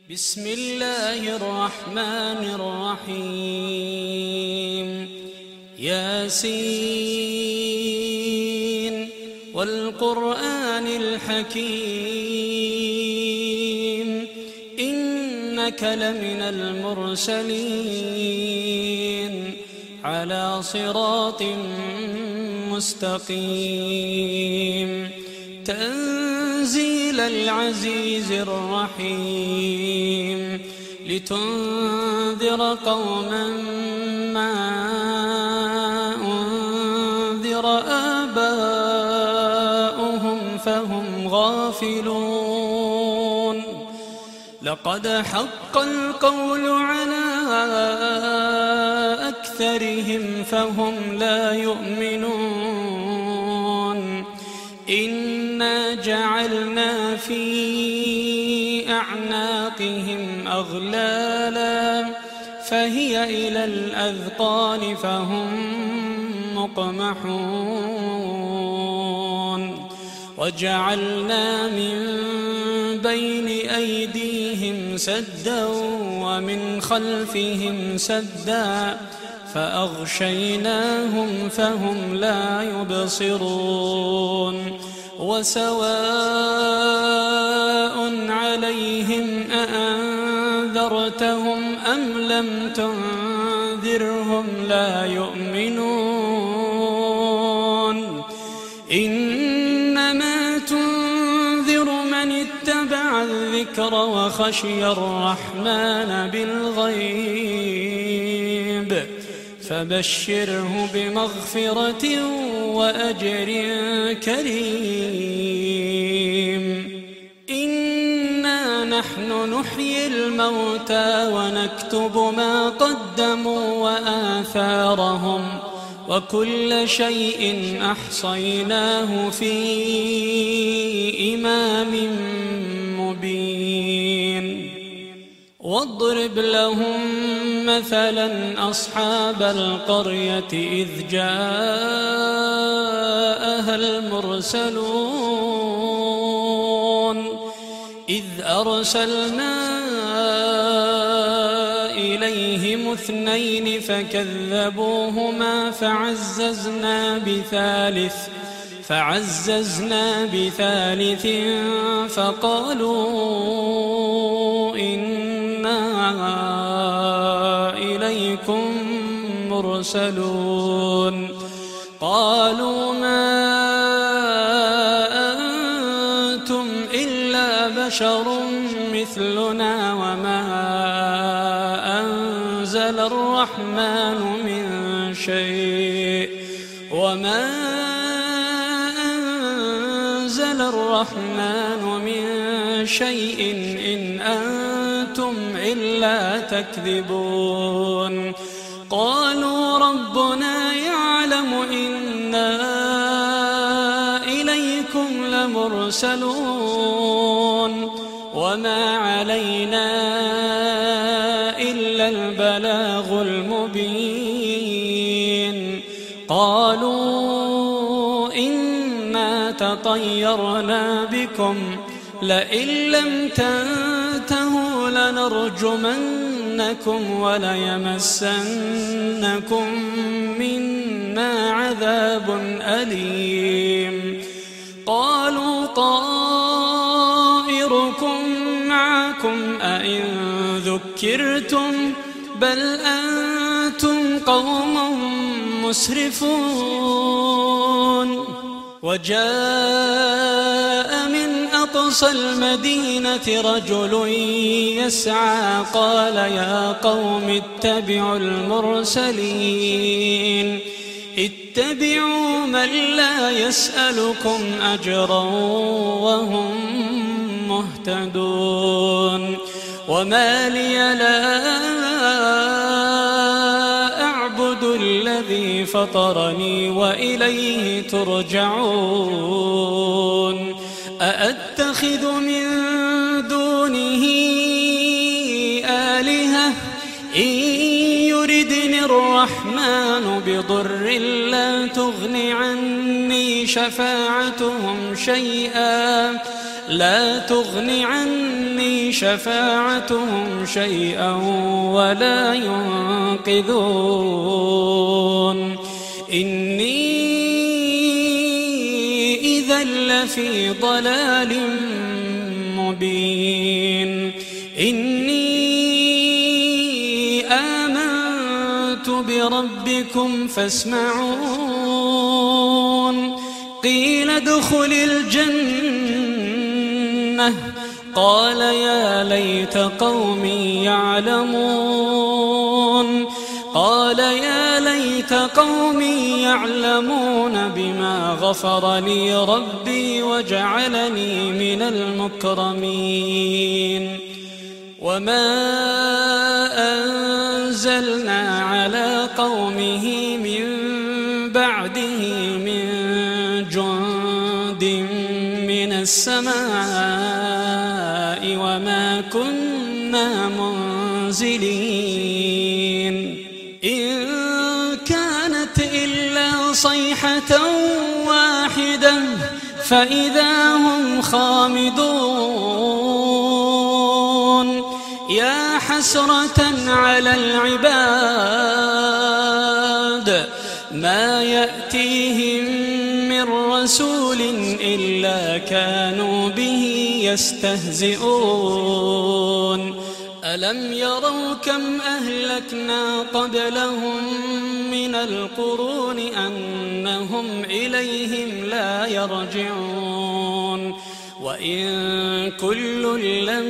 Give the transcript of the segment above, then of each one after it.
بسم الله الرحمن الرحيم ياسين والقرآن الحكيم إنك لمن المرسلين على صراط مستقيم تنزيل العزيز الرحيم لتنذر قوما ما أنذر آباؤهم فهم غافلون لقد حق القول على أكثرهم فهم لا يؤمنون إنا جعلنا في أعناقهم أغلالا فهي إلى الأذقان فهم مقمحون وجعلنا من بين أيديهم سدا ومن خلفهم سدا فأغشيناهم فهم لا يبصرون وسواء عليهم أأنذرتهم أم لم تنذرهم لا يؤمنون إنما تنذر من اتبع الذكر وخشي الرحمن بالغيب فبشره بمغفرة وأجر كريم إنا نحن نحيي الموتى ونكتب ما قدموا وآثارهم وكل شيء أحصيناه في إمام مبين واضرب لهم مثلا أصحاب القرية إذ جاءها المرسلون إذ أرسلنا إليهم اثنين فكذبوهما فعززنا بثالث فقالوا إنا إليكم مرسلون قالوا ما أنتم إلا بشر مثلنا وما أنزل الرحمن من شيء إن أنتم إلا تكذبون قالوا ربنا يعلم إنا إليكم لمرسلون وما علينا إلا البلاغ المبين قالوا إنا تطيرنا بكم لئن لم تنتهوا لنرجمنكم وليمسنكم منا عذاب أليم قالوا طائركم معكم أئن ذكرتم بل أنتم قوم مسرفون وجاء من أقصى المدينة رجل يسعى قال يا قوم اتبعوا المرسلين اتبعوا من لا يسألكم أجرا وهم مهتدون وما لي لا أعبد الذي فطرني وإليه ترجعون أأتخذ من دونه آلهة إن يردني الرحمن بضر لا تغن عني شفاعتهم شيئا لا تغن عني شفاعتهم شيئا ولا ينقذون إني إذا لفي ضلال مبين إني آمنت بربكم فاسمعون قيل ادخل الجنة قال يا ليت قومي يعلمون قال يا ليت قومي يعلمون بما غفر لي ربي وجعلني من المكرمين وما أنزلنا على قومه من بعده من جند من السماء وما كنا منزلين إن كانت إلا صيحة واحدة فإذا هم خامدون يا حسرة على العباد ما يأتيهم من رسول إلا كانوا به يستهزئون ألم يروا كم أهلكنا قبلهم من القرون أنهم إليهم لا يرجعون وإن كل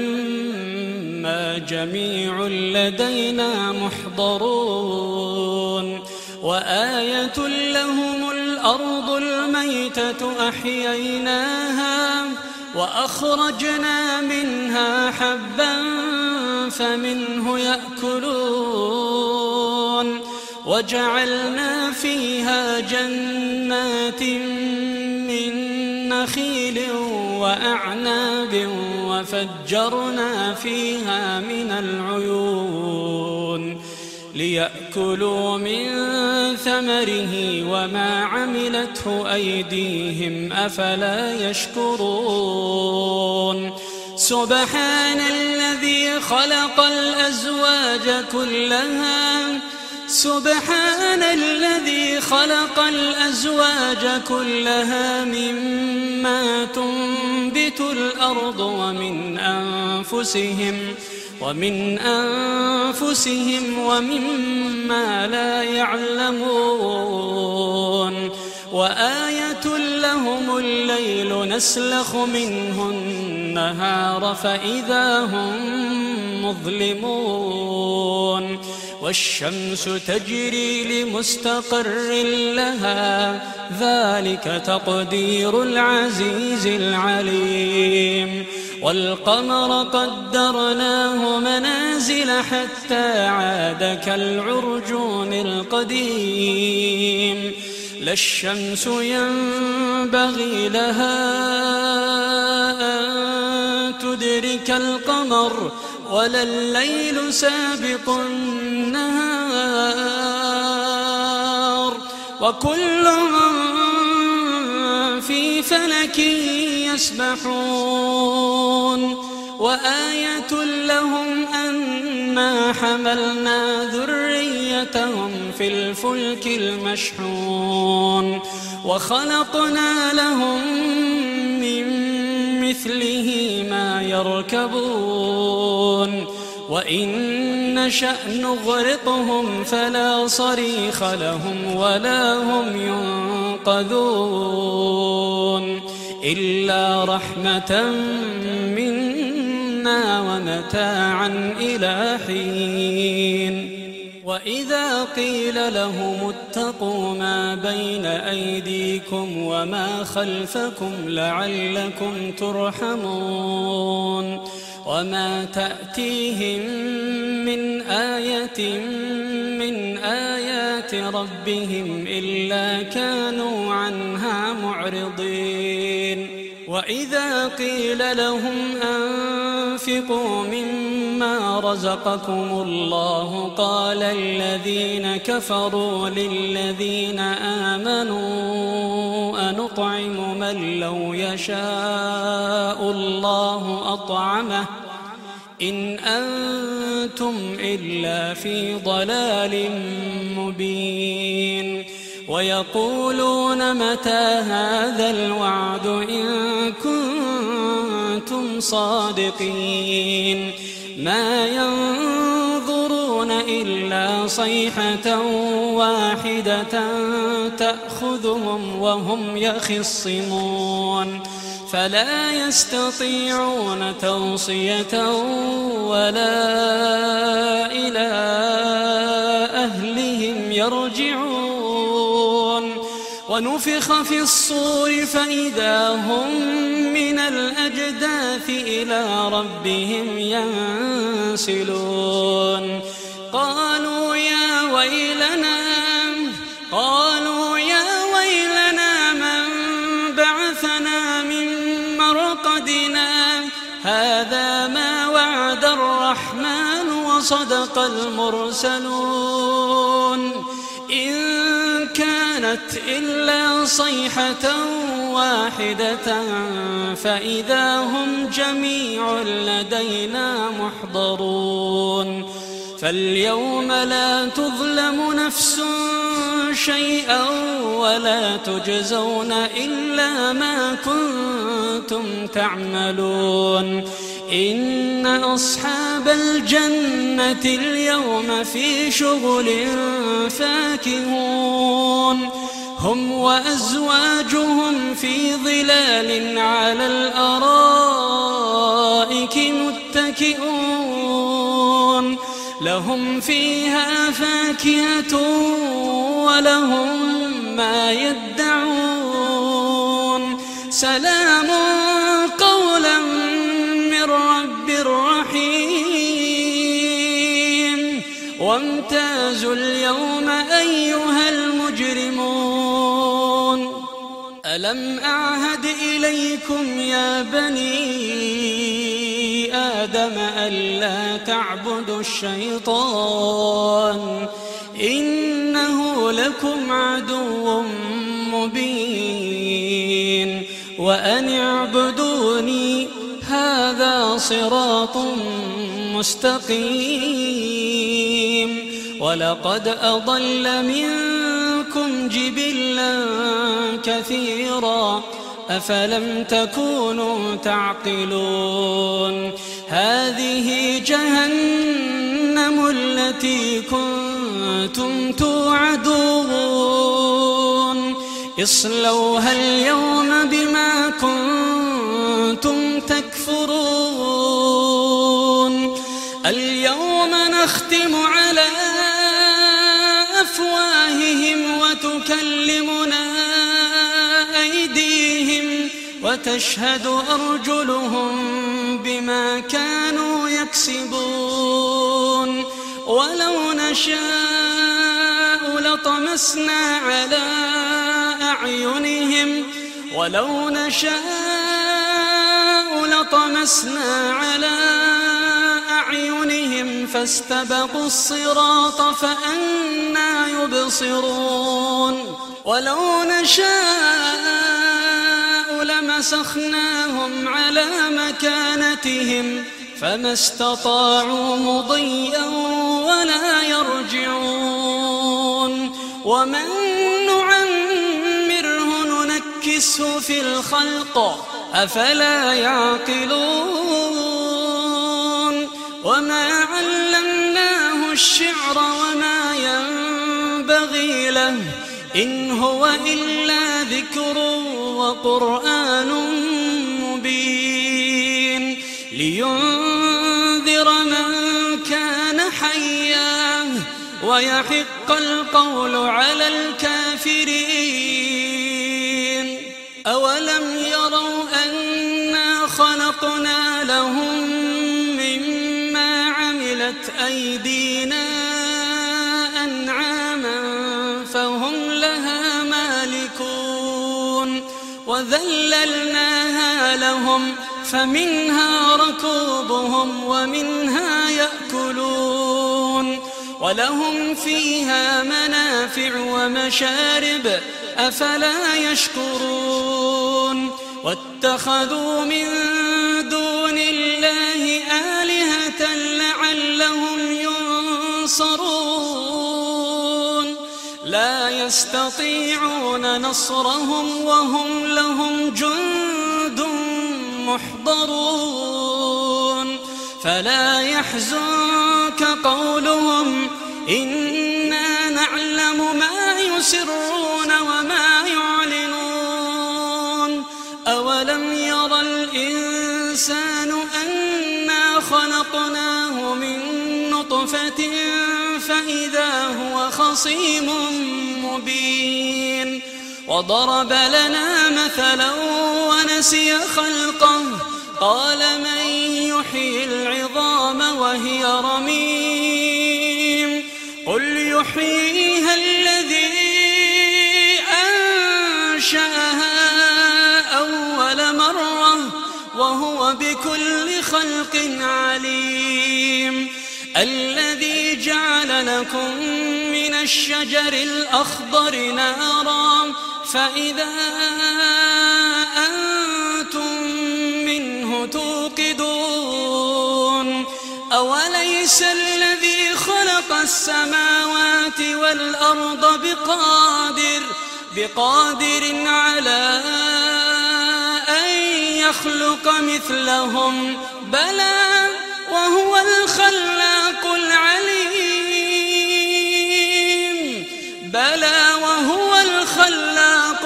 لما جميع لدينا محضرون وآية لهم الأرض الميتة أحييناها وأخرجنا منها حبا فمنه يأكلون وجعلنا فيها جنات من نخيل وأعناب وفجرنا فيها من العيون ليأكلوا من ثمره وما عملته أيديهم أفلا يشكرون سبحان الذي خلق الأزواج كلها مما تنبت الأرض ومن أنفسهم ومما لا يعلمون وآية لهم الليل نسلخ منه النهار فإذا هم مظلمون والشمس تجري لمستقر لها ذلك تقدير العزيز العليم والقمر قدرناه منازل حتى عاد كالعرجون القديم لا الشمس ينبغي لها أن تدرك القمر ولا الليل سابق النهار وكل في فلك يسبحون وآية لهم أنا حملنا ذريتهم في الفلك المشحون وخلقنا لهم من مثله ما يركبون وإن نشأ نغرقهم فلا صريخ لهم ولا هم ينقذون إلا رحمة منا ومتاعا إلى حين وإذا قيل لهم اتقوا ما بين أيديكم وما خلفكم لعلكم ترحمون وما تأتيهم من آية من آيات ربهم إلا كانوا عنها معرضين وإذا قيل لهم أنفقوا مما رزقكم الله قال الذين كفروا للذين آمنوا أنطعم من لو يشاء الله أطعمه إن أنتم إلا في ضلال مبين ويقولون متى هذا الوعد إن كنتم صادقين ما ينظرون إلا صيحة واحدة تأخذهم وهم يخصمون فلا يستطيعون توصية ولا إلى أهلهم يرجعون ونفخ في الصور فإذا هم من الأجداث إلى ربهم ينسلون قالوا يا ويلنا من بعثنا من مرقدنا هذا ما وعد الرحمن وصدق المرسلون إن كانت إلا صيحة واحدة فإذا هم جميع لدينا محضرون فاليوم لا تظلم نفس شيئا ولا تجزون إلا ما كنتم تعملون إن أصحاب الجنة اليوم في شغل فاكهون هم وأزواجهم في ظلال على الأرائك متكئون لهم فيها فاكهة ولهم ما يدعون سلام قولا من رب رحيم وامتازوا اليوم أيها المجرمون ألم أعهد إليكم يا بني آدم ألا تعبدوا الشيطان إنه لكم عدو مبين وأن اعبدوني هذا صراط مستقيم ولقد أضل منكم جبلا كثيرا أفلم تكونوا تعقلون هذه جهنم التي كنتم توعدون اصلوها اليوم بما كنتم تكفرون اليوم نختم على أفواههم وتكلمنا أيديهم وتشهد أرجلهم بما كانوا يكسبون ولو نشاء لطمسنا على أعينهم فاستبقوا الصراط فأنى يبصرون ولو نشاء لمسخناهم على مكانتهم فما استطاعوا مضيا ولا يرجعون ومن نعمره ننكسه في الخلق أفلا يعقلون وما علمناه الشعر وما ينبغي له إن هو إلا ذكر وقرآن مبين لينذر من كان حيا ويحق القول على الكافرين أولم يروا أنا خلقنا لهم مما عملت أيدينا أنعاما فهم لها مالكون وذللناها لهم فمنها ركوبهم رزقهم ومنها يأكلون ولهم فيها منافع ومشارب أفلا يشكرون واتخذوا من دون الله آلهة لعلهم ينصرون لا يستطيعون نصرهم وهم لهم جند محضرون فلا يحزنك قولهم إنا نعلم ما يسرون وما يعلنون أولم ير الإنسان أنا خلقناه من نطفة فإذا هو خصيم مبين وضرب لنا مثلا ونسي خلقه قال من يحيي العظام وهي رميم قل يحييها الذي أنشأها أول مرة وهو بكل خلق عليم الذي جعل لكم من الشجر الأخضر نارا فإذا أنتم منه توقدون أوليس الذي خلق السماوات والأرض بقادر على أن يخلق مثلهم بلى وهو الخلاق العليم بلى وهو الخلاق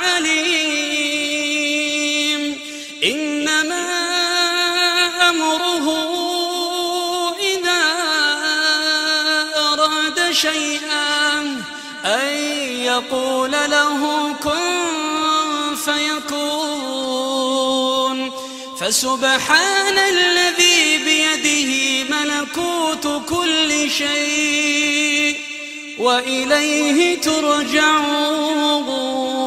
العليم إنما أمره إذا أراد شيئا أن يقول له كن فيكون فسبحان الذي بيده ملكوت كل شيء وإليه ترجعون